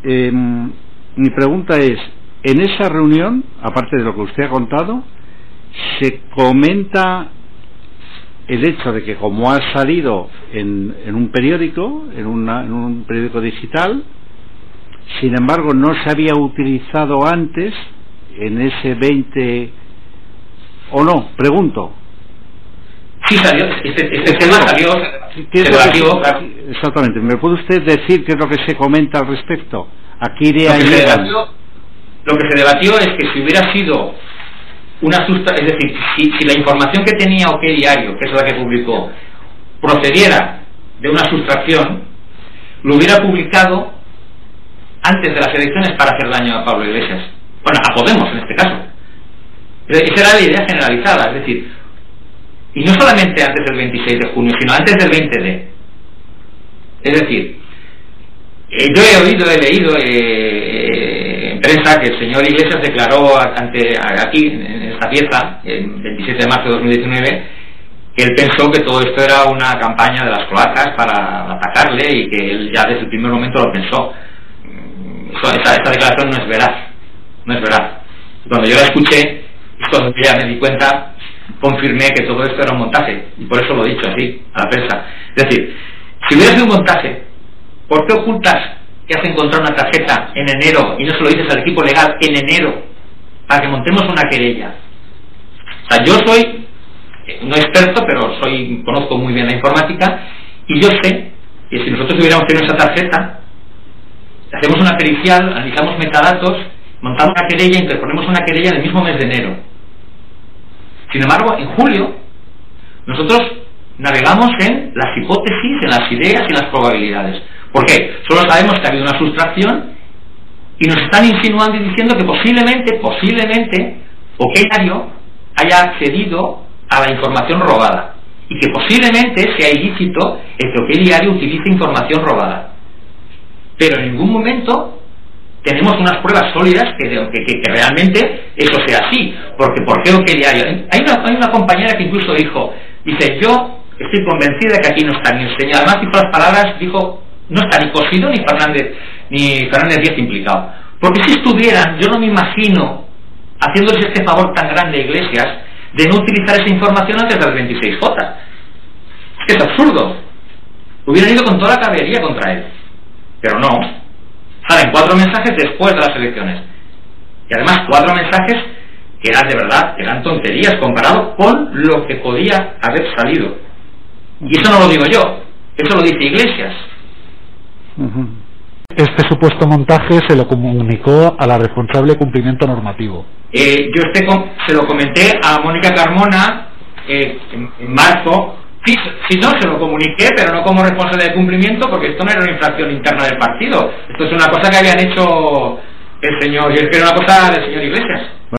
mi pregunta es, en esa reunión, aparte de lo que usted ha contado, se comenta el hecho de que como ha salido en un periódico, en un periódico digital, sin embargo no se había utilizado antes en ese 20 o no, pregunto. Sí salió, este tema salió. Exactamente, ¿me puede usted decir qué es lo que se comenta al respecto? Aquí iría lo que se debatió es que si hubiera sido una sustracción, es decir, si la información que tenía OK Diario, que es la que publicó, procediera de una sustracción, lo hubiera publicado antes de las elecciones para hacer daño a Pablo Iglesias. Bueno, a Podemos en este caso. Esa era la idea generalizada, es decir, y no solamente antes del 26 de junio, sino antes del 20D. Es decir, yo he leído en prensa que el señor Iglesias declaró aquí, en esta pieza, el 27 de marzo de 2019, que él pensó que todo esto era una campaña de las cloacas para atacarle y que él ya desde el primer momento lo pensó. Esta declaración no es veraz. No es veraz. Cuando yo la escuché, cuando ya me di cuenta, confirmé que todo esto era un montaje, y por eso lo he dicho así a la prensa. Es decir, si hubiera sido un montaje, ¿por qué ocultas que has encontrado una tarjeta en enero y no se lo dices al equipo legal en enero para que montemos una querella? O sea, yo soy no experto, pero conozco muy bien la informática, y yo sé que si nosotros hubiéramos tenido esa tarjeta, hacemos una pericial, analizamos metadatos, montamos una querella, interponemos una querella en el mismo mes de enero. Sin embargo, en julio, nosotros navegamos en las hipótesis, en las ideas y las probabilidades. ¿Por qué? Solo sabemos que ha habido una sustracción y nos están insinuando y diciendo que posiblemente, OK Diario haya accedido a la información robada y que posiblemente sea ilícito el que OK Diario utilice información robada. Pero en ningún momento tenemos unas pruebas sólidas que realmente eso sea así. Porque ¿por qué OK Diario? Hay una compañera que incluso dice, yo estoy convencida de que aquí no está ni el señor, además dijo las palabras, dijo, no está ni Cosidó ni Fernández Díaz implicado. Porque si estuvieran, yo no me imagino haciéndoles este favor tan grande a Iglesias de no utilizar esa información antes del 26J. Es que es absurdo. Hubieran ido con toda la caballería contra él. Pero no. Salen 4 mensajes después de las elecciones. Y además 4 mensajes que eran de verdad, eran tonterías comparado con lo que podía haber salido. Y eso no lo digo yo, eso lo dice Iglesias. Este supuesto montaje se lo comunicó a la responsable de cumplimiento normativo. Yo se lo comenté a Mónica Carmona en marzo. Sí, no, se lo comuniqué, pero no como responsable de cumplimiento, porque esto no era una infracción interna del partido. Esto es una cosa que habían hecho el señor, y es que era una cosa del señor Iglesias.